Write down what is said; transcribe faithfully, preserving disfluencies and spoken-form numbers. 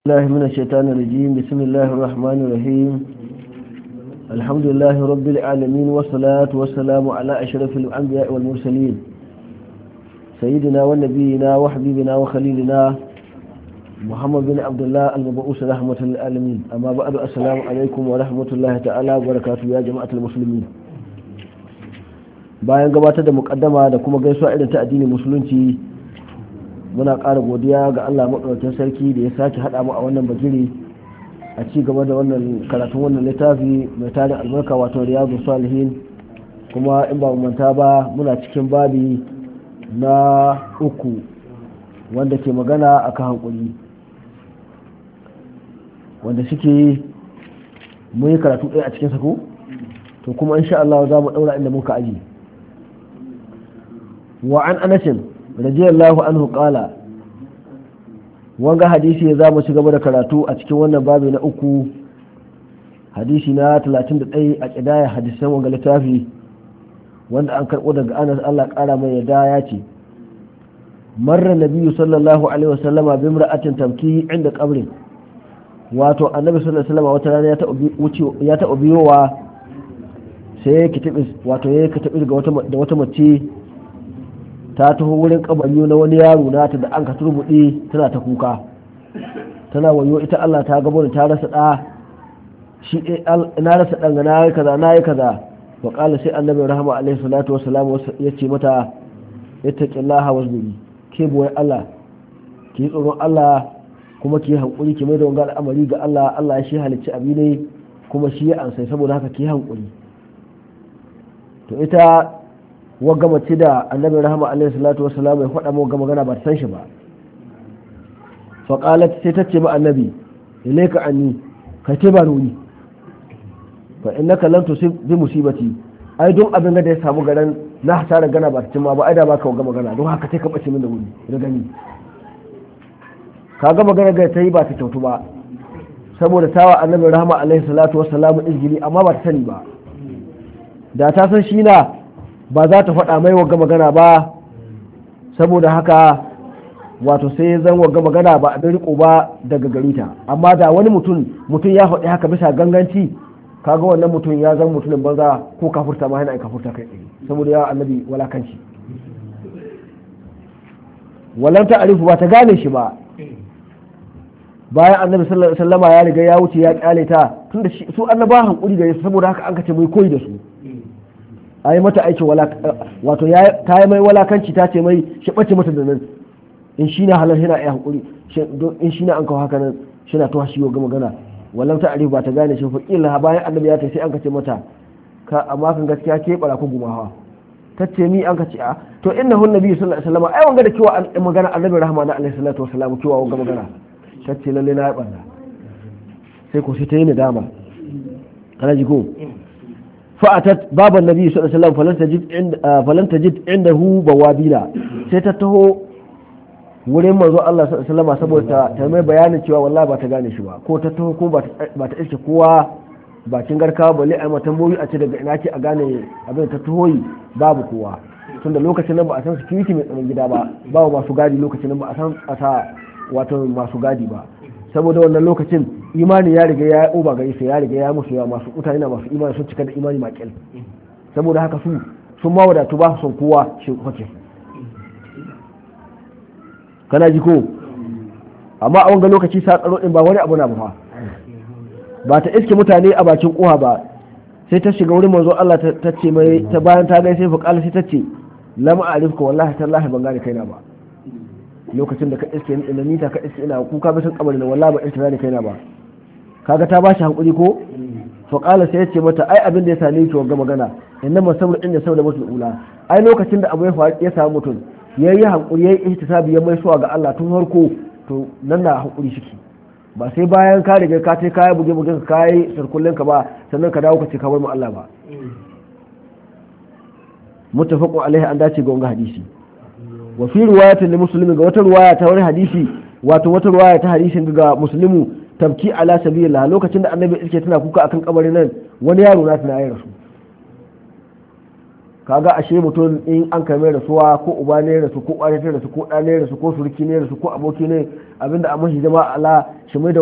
الله من الشيطان الرجيم. بسم الله الرحمن الرحيم. الحمد لله رب العالمين والصلاة والسلام على أشرف الأنبياء والمرسلين سيدنا ونبينا وحبيبنا وخليلنا محمد بن عبد الله المبعوث رحمة للعالمين. أما بعد، السلام عليكم ورحمة الله تعالى وبركاته يا جماعة المسلمين. bayan gabatar da mukaddama da kuma gaisuwa irin ta addinin musulunci, muna ƙara godiya ga Allah maɗaukakin sarki da ya sake haɗa mu a wannan bagiri a ci gaba da wannan karatun wannan littafi mai tarin albarka wato riyadu salihin. kuma in ba mu manta ba, muna cikin babi na uku wanda ke magana akan hankuli, wanda suke mun yi karatu ɗaya a cikin sako, to kuma insha Allah za mu ɗaura inda muka aji. wa an anasin radiyallahu anhu qala, wanga hadisi ya zamu ci gaba da karatu a cikin wannan babu na uku, hadisi na talatin da ɗaya a kidaya hadisan wanga littafi, wanda an karɓo daga Anas Allah ƙara mai yadda ya ce, marra nabiyyu sallallahu alaihi wasallama bi imra'atin tamki inda qabrin, wato annabi sallallahu alaihi wasallama wata rana ya taɓa ya taɓa biyowa sai ya kitabi wato ya kitabi daga wata da wata mace ta taho wurin kabari na wani yaro nata da an ka turbuɗe tana ta kuka, tana wayo ita Allah ta gabo da ta rasa ɗa, shi na rasa ɗan ga na yi kaza na yi kaza. wa ƙala sai annabi rahama alaihi salatu wasalam ya ce mata, ittaqillaha wasbiri, ke boye Allah ki tsoron Allah kuma ki hankuri, ki mai da wanga al'amari ga Allah. Allah ya shi halicci abi ne kuma shi ya ansai, saboda haka ki hankuri. to ita wagga mace da annabi rahama alaihi salatu wasalam ya faɗa mu magana ba ta san shi ba. fa qalat sai ta ce ma annabi, ilayka anni, kai te ba nuni, fa innaka lam tusib bi musibati, ai don abin da ya samu garan na hasara gana ba ta cin ma ba, ai da baka wagga magana, don haka sai ka bace min da wuri da gani. kaga magana ga ta yi ba ta kyautu ba, saboda tawa annabi rahama alaihi salatu wasalam izgili, amma ba ta sani ba. da ta san shi na ba za ta faɗa mai wagga magana ba, saboda haka wato sai zan wagga magana ba abin riko ba daga garita. amma da wani mutum mutum ya faɗi haka bisa ganganci, kaga wannan mutum ya zan mutumin banza ko kafurta ma yana kafurta kai tsaye, saboda ya annabi walakanci. walam ta arifu, ba ta gane shi ba, bayan annabi sallallahu alaihi wasallama ya riga ya wuce ya kyale ta, tunda su annaba hankuri gare su, saboda haka an kace mai koyi da su. a yi mata aikin wato ta yi mai walakanci, ta ce mai shi ɓace mata da nan, in shi na halar yana iya hankuri, in shi na an kawo haka nan shi na tuwa shi yau ga magana. wallan ta arifu, ba ta gane shi faƙila bayan annabi ya ta sai an kace mata, ka amma kan gaskiya ke bara ku gumawa. ta ce mi an kace a to inna hun nabi sallallahu alaihi wasallam, ai wanga da kiwa magana annabi rahama na alaihi salatu wasallam kiwa wanga magana. ta ce lalle na ya barna, sai ko sai ta yi nadama. kana ji ko fa'atat baban nabi sallallahu alaihi wasallam falan tajid inda falan tajid indahu bawabila, sai ta taho wurin manzo Allah sallallahu alaihi wasallam saboda ta mai bayanin cewa wallahi ba ta gane shi ba, ko ta taho ko ba ta iske kowa bakin garka balle ai matan boyi a ce daga ina ke a gane abin ta tahoyi babu kowa, tunda lokacin nan ba a san security mai tsaron gida ba, babu masu gadi lokacin nan, ba a san a sa wato masu gadi ba, saboda wannan lokacin imani ya riga ya oba gari sai ya riga ya musu yawa, masu mutane na masu imani sun cika da imani makil, saboda haka su sun ma wadatu ba su son kowa shi kwace. kana ji ko amma a wanga lokaci sa tsaro din ba wani abu na ba, ba ta iske mutane a bakin koha ba, sai ta shiga wurin manzo Allah ta ce mai, ta bayan ta gaishe fa kala sai ta ce lam a'rifka wallahi tallahi ban gane kaina ba, lokacin da ka iske ni da nita ka iske ina kuka bisan kabari na wallahi ba irtira da kaina ba. kaga ta bashi hankuri ko fa qala sai yace mata, ai abin da ya sani ki ga magana, inna masabru inda sabda mutul ula, ai lokacin da abu ya faru ya samu mutum yayi hankuri yayi ihtisabi ya mai suwa ga Allah tun farko, to nan na hankuri shiki, ba sai bayan ka riga ka tai kai buge buge ka kai sarkullin ka ba sannan ka dawo ka ce ka bar mu Allah ba. muttafaqu alaihi, an dace ga wannan hadisi. wa fi riwayatin li muslimin, ga wata riwaya ta wani hadisi, wato wata riwaya ta hadisin ga muslimu, tabki ala sabilillah, lokacin da annabi yake tana kuka akan kabarin nan wani yaro na tana yayin rasu. kaga ashe mutum in an kai mai rasuwa ko uba ne rasu ko ƙwari ta rasu ko ɗa ne rasu ko surki ne rasu ko aboki ne abinda a mashi jama'a ala shi mai da